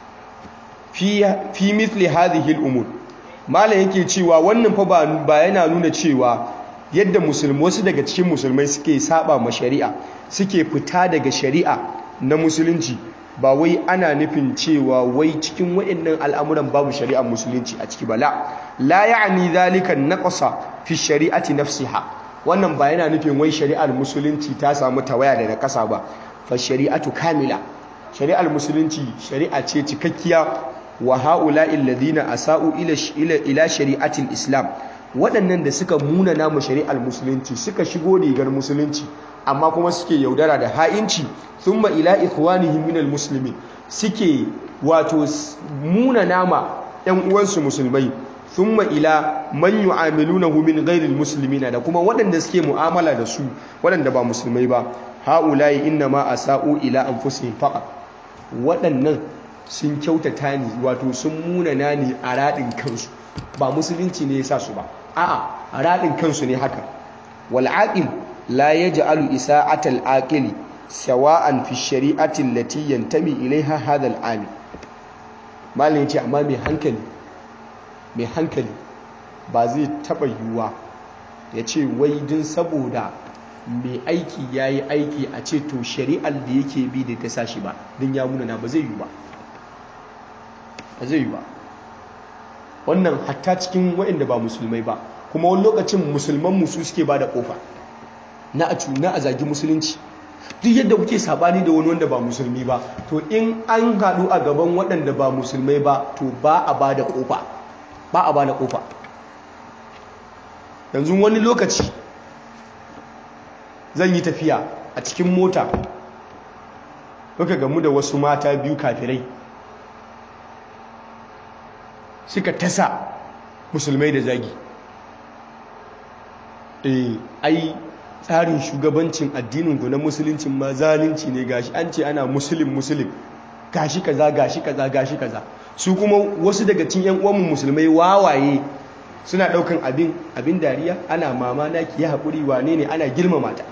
fi fi mithli hadhihi al-umur. Malam yake cewa wannan fa ba yana nuna cewa yadda musulmi wasu daga cikin musulmai suke saba ma shari'a, suke fita daga shari'a na musulunci, ba wai ana nufin cewa wai cikin waɗannan al'amuran babu shari'ar musulunci a ciki ba. la la ya'ni dhalika naqsa fi shari'ati nafsiha. Wannan ba yana nufin wai shari'ar musulunci ta samu tawaya da nakasa ba. Fa shari'atu kamila, shari'ar musulunci shari'a ce cikakkiya. Wa ha'ula'i alladhina asa'u ila ila ila shari'atil islam, waɗannan da suka muna namu shari'ar musulunci, suka shigo rigar musulunci amma kuma suke yaudara da ha'inci, thumma ila ikhwanihim minal muslimin, suke wato muna nama ɗan uwansu musulmai, thumma ila man yu'amilunahu min ghairil muslimina, da kuma waɗanda suke mu'amala da su waɗanda ba musulmai ba. Ha'ula'i innama asa'u ila anfusihim faqat, waɗannan sun kyautata ni, wato sun munana ni a radin kansu, ba musulunci ne yasa su ba, a'a a radin kansu ne haka. Wal aqil la yaj'alu isa'atal aqili sawa'an fi shari'ati allati yantami ilaiha hadha al-ami. Malin yace amma mai hankali mai hankali ba zai taba yiwuwa ya ce wai din saboda mai aiki yayi aiki a ce to shari'ar da yake bi da ta sashi ba, din ya munana, ba zai yiwu ba ba zai yiwu ba. Wannan hatta cikin waɗanda ba musulmai ba, kuma wani lokacin musulman musu suke ba da ƙofa na a na a zagi musulunci. Duk yadda kuke sabani da wani wanda ba musulmi ba, to in an haɗu a gaban waɗanda ba musulmai ba, to ba a ba da ƙofa ba a ba da ƙofa. Yanzu wani lokaci zan yi tafiya a cikin mota muka gamu da wasu mata biyu kafirai suka tasa musulmai da zagi. eh ai tsarin shugabancin addinin ku na musuluncin ma zalunci ne, gashi an ce ana musulun musulun, gashi kaza gashi kaza gashi kaza. su kuma wasu daga cikin yan uwanmu musulmai wawaye suna daukan abin abin dariya, ana mama na ki ya hakuri wane ne, ana girmama ta.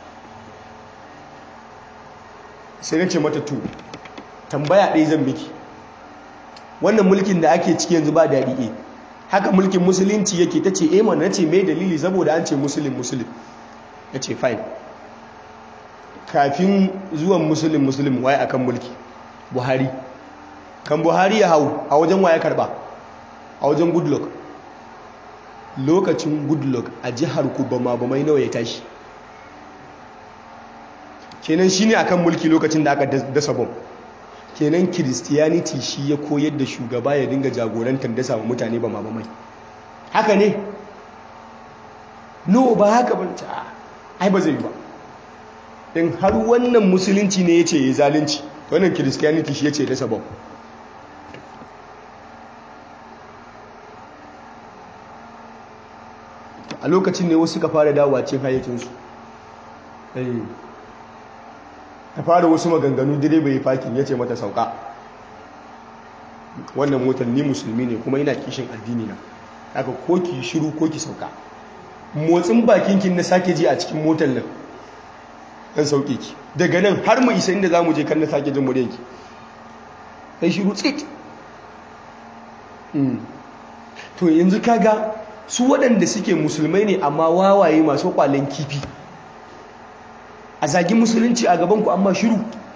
sai na ce mata to tambaya ɗaya zan miki, wannan mulkin da ake ciki yanzu ba daɗi eh haka mulkin musulunci yake? ta ce eh mana. na ce mai dalili? saboda an ce musulun musulun. ya ce fine. kafin zuwan musulun musulun waye akan mulki? Buhari. kan Buhari ya hau a wajen waye karba? a wajen Goodluck. lokacin Goodluck a jihar ku bama bamai nawa ya tashi? kenan shine akan mulki lokacin da aka dasa bom. kenan Christianity shi ya koyar da shugaba ya dinga jagorantar dasa wa mutane bama bamai. haka ne? no ba haka ba. ai ba zai yi ba. in har wannan musulunci ne yace ya zalunci, wannan Christianity shi yace dasa bom. a lokacin ne wasu suka fara dawowa cikin hayyacinsu. ta fara wasu maganganu, direba ya fakin ya ce mata sauka, wannan motar ni musulmi ne kuma ina kishin addini na, haka ko ki shiru ko ki sauka. motsin bakinkin na sake ji a cikin motar nan dan sauke ki, daga nan har mu isa inda za mu je kan na sake jin muryanki, sai shiru tsit. to yanzu kaga su waɗanda suke musulmai ne amma wawaye masu kwalen kifi, a zagi musulunci a gabanku amma shiru.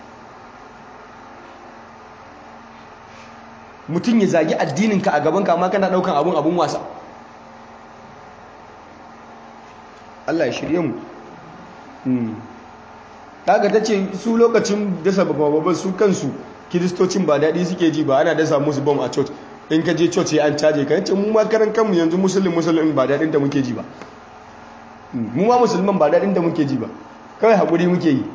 mutum ya zagi addininka a gabanka amma kana ɗaukan abun abun wasa. Allah ya shirye mu. daga ta ce su lokacin dasa babban su kansu kiristocin ba daɗi suke ji ba, ana dasa musu bom a church, in ka je church ya an caje ka. yace mu ma karan kanmu yanzu musulun musulun ba daɗin da muke ji ba, mu ma musulman ba daɗin da muke ji ba, kawai haƙuri muke yi.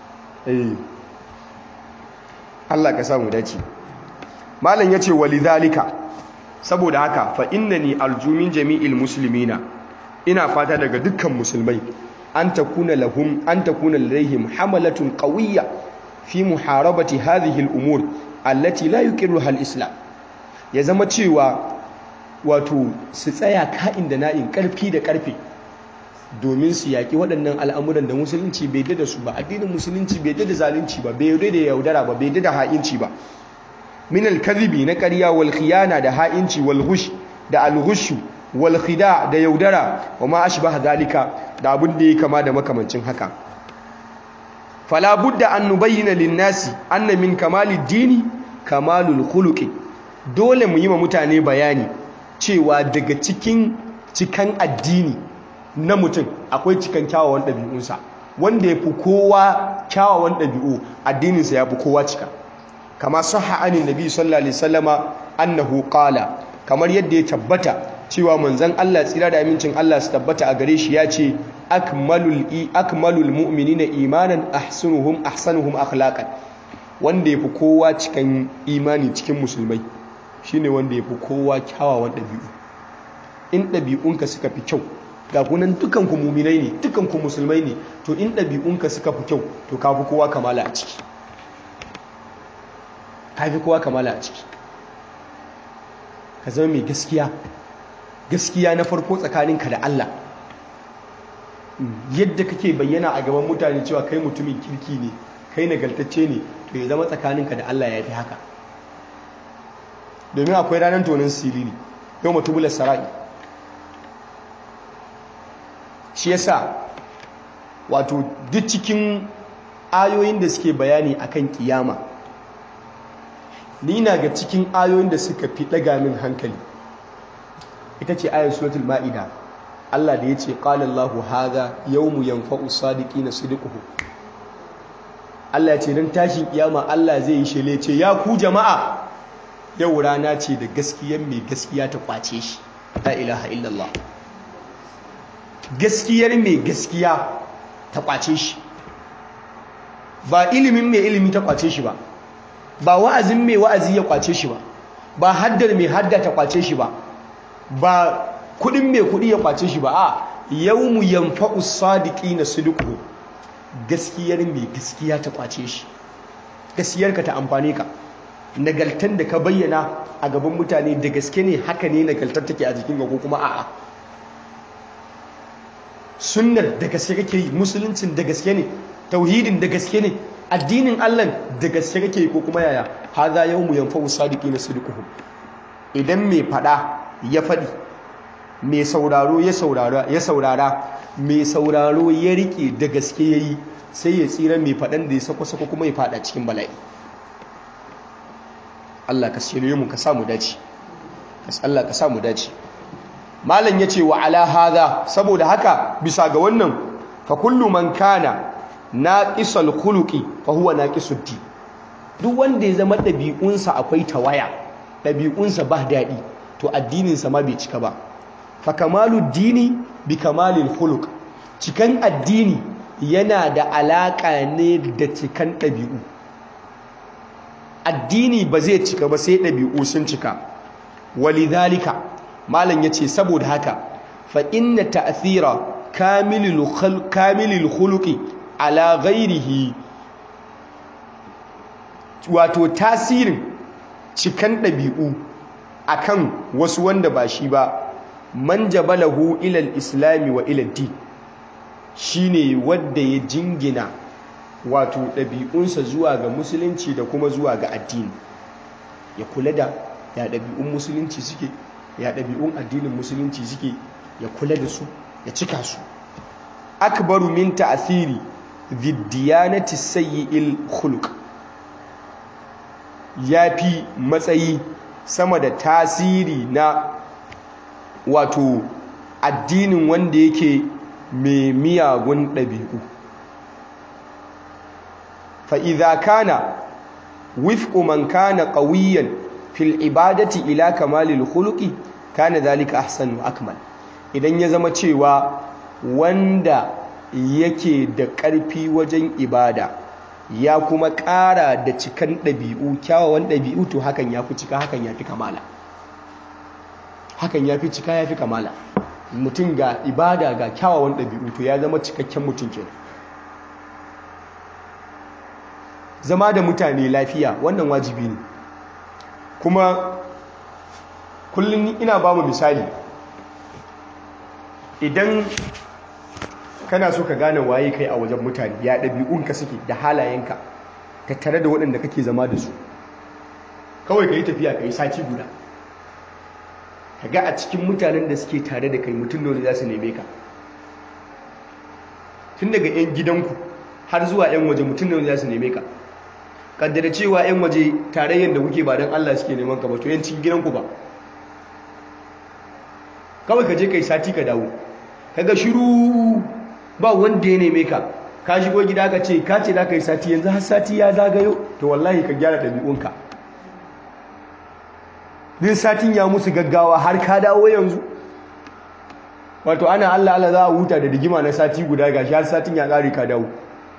Allah ka samu dace. malam yace walidhalika, saboda haka fa innani arjumin jami'il muslimina, ina fata daga dukkan musulmai an takuna lahum an takuna ladaihim hamalatun qawiyya fi muharabati hadhihi al-umur allati la yuqirruha al-islam. ya zama cewa wato su tsaya ka'in da na'in karfi da karfe domin su yaki waɗannan al'amuran da musulunci bai da su ba. addinin musulunci bai da zalunci ba, bai da yaudara ba, bai da ha'inci ba. min al-kadhibi na ƙarya, wal khiyana da ha'inci, wal ghush da al-ghush, wal khida da yaudara, wa ma ashbaha dalika da abin da yake kama da makamancin haka. fala budda an nubayyana lin-nasi anna min kamalid dini kamalul khuluqi. dole mu yi wa mutane bayani cewa daga cikin cikan addini na mutum akwai cikan kyawawan ɗabi'unsa. wanda ya fi kowa kyawawan ɗabi'u addininsa ya fi kowa cika. kama sahha anin nabi sallallahu alaihi wasallama annahu qala, kamar yadda ya tabbata cewa manzon Allah tsira da amincin Allah su tabbata a gare shi ya ce akmalul i akmalul mu'minina imanan ahsanuhum ahsanuhum akhlaqan. wanda ya fi kowa cikan imani cikin musulmai shine wanda ya fi kowa kyawawan ɗabi'u. in ɗabi'unka suka fi kyau, ga kunan dukanku muminai ne, dukanku musulmai ne, to in ɗabi'unka suka fi kyau to ka fi kowa kamala a ciki, ka fi kowa kamala a ciki. ka zama mai gaskiya, gaskiya na farko tsakaninka da Allah. yadda kake bayyana a gaban mutane cewa kai mutumin kirki ne, kai nagartacce ne, to ya zama tsakaninka da Allah ya fi haka. domin akwai ranar tonin siriri, yau matubular sara'i. shi yasa wato duk cikin ayoyin da suke bayani akan kiyama, ni na ga cikin ayoyin da suka fi daga min hankali ita ce ayar suratul ma'ida. Allah da ya ce qala Allahu hadha yawmu yanfa'u sadiqina sidquhu. Allah ya ce dan tashin kiyama Allah zai yi shele ce ya ku jama'a, yau rana ce da gaskiyar mai gaskiya ta kwace shi. la ilaha illallah. gaskiyar mai gaskiya ta kwace shi, ba ilimin mai ilimi ta kwace shi ba, ba wa'azin mai wa'azi ya kwace shi ba, ba haddar mai hadda ta kwace shi ba, ba kudin mai kudi ya kwace shi ba. A yawmu yanfa'u sadiqina sidquhu, gaskiyar mai gaskiya ta kwace shi, gaskiyarka ta amfane ka, nagaltan da ka bayyana a gaban mutane da gaske ne haka ne nagaltar take a jikin ko kuma a'a, sunnar da gaske kake yi, musuluncin da gaske ne, tauhidin da gaske ne, addinin Allah da gaske kake yi ko kuma yaya. hadha yawmu yanfa'u sadiqina sidquhu. Idan mai fada ya fadi, mai sauraro ya saurara ya saurara mai sauraro ya rike da gaske yayi, sai ya tsira, mai fadan da ya sako sako kuma ya fada cikin bala'i. Allah ka shirye mu ka samu dace, Allah ka samu dace. Malam yace wa ala hadha, saboda haka bisa ga wannan, fa kullu man kana naqisal khuluqi fa huwa naqisud din. Duk wanda ya zama dabi'unsa akwai tawaya, dabi'unsa ba dadi, to addininsa ma bai cika ba. Fa kamalud dini bi kamalil khuluq. Cikan addini yana da alaka ne da cikan dabi'u. Addini ba zai cika ba sai dabi'u sun cika. Walidhalika, malam yace saboda haka, fa inna ta'thira kamilul khulq kamilul khuluqi ala ghairihi, wato tasirin cikan dabi'u akan wasu wanda ba shi ba, man jabalahu ila al-islam wa ila ad-din, shine wanda ya jingina wato dabi'unsa zuwa ga musulunci da kuma zuwa ga addini. Ya kula da ya dabi'un musulunci suke, ya dabi'un addinin musulunci suke, ya kula da su, ya cika su. Akbaru min ta'thiri dhiddiyanati sayyi'il khuluq, yafi matsayi sama da tasiri na wato addinin wanda yake mai miyagun ɗabi'u. fa idza kana wifqu man kana qawiyan fil ibadati ila kamalil khuluqi kana dhalika ahsanu akmal. Idan ya zama cewa wanda yake da ƙarfi wajen ibada ya kuma ƙara da cikan ɗabi'u, kyawawan ɗabi'u, to hakan ya fi cika, hakan ya fi kamala, hakan ya fi cika, ya fi kamala. Mutum ga ibada ga kyawawan ɗabi'u, to ya zama cikakken mutum kenan. Zama da mutane lafiya wannan wajibi ne. Kuma kullum ina ba mu misali, idan kana so ka gane waye kai a wajen mutane, ya ɗabi'unka suke da halayenka tattare da waɗanda kake zama da su, kawai ka yi tafiya ka yi sati guda, ka ga a cikin mutanen da suke tare da kai mutum da wani za su neme ka, tun daga 'yan gidanku har zuwa 'yan waje mutum da wani za su neme ka. Kaddara cewa 'yan waje tarayyar da kuke ba don Allah suke neman ka ba, to 'yan cikin gidanku ba, kawai ka je ka yi sati ka dawo, ka ga shiru ba wanda ya neme ka, ka shigo gida ka ce ka ce za ka yi sati, yanzu har sati ya zagayo, to wallahi ka gyara ɗabi'unka. din satin ya musu gaggawa har ka dawo yanzu, wato ana Allah Allah za a huta da rigima na sati guda, gashi har satin ya ƙare ka dawo.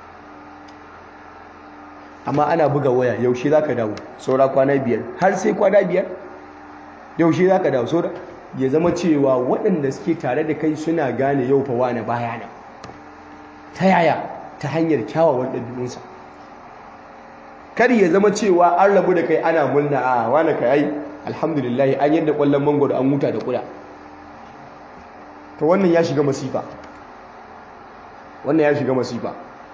Amma ana buga waya, yaushe za ka dawo, saura kwana biyar, har sai kwana biyar, yaushe za ka dawo, saura ya zama cewa waɗanda suke tare da kai suna gane yau fa wane baya nan. Ta yaya? Ta hanyar kyawawan ɗabi'unsa. Kar ya zama cewa an rabu da kai ana murna, a wane ka ai alhamdulillah an yadda ƙwallon mangwaro an huta da kuda. To wannan ya shiga masifa, wannan ya shiga masifa.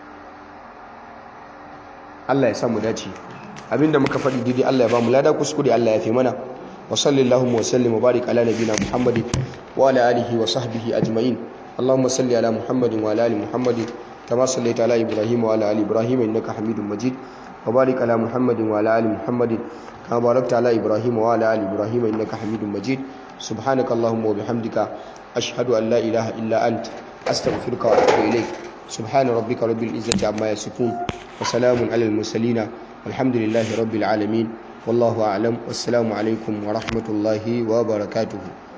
Allah ya samu dace. Abinda muka faɗi daidai Allah ya ba mu lada, kuskure Allah ya fi mana. Wa sallallahu wa sallim wa barik ala nabina Muhammadin wa ala alihi wa sahbihi ajma'in. Allahumma salli ala Muhammadin wa ala ali Muhammadin kama sallaita ala Ibrahim wa ala ali Ibrahim innaka Hamidum Majid. Wa barik ala Muhammadin wa ala ali Muhammadin kama barakta ala Ibrahim wa ala ali Ibrahim innaka Hamidum Majid. Subhanakallahumma wa bihamdika ashhadu an la ilaha illa ant astaghfiruka wa atubu ilayk. سبحان ربك رب العزة عما يصفون وسلام على المرسلين والحمد لله رب العالمين والله أعلم والسلام عليكم ورحمة الله وبركاته.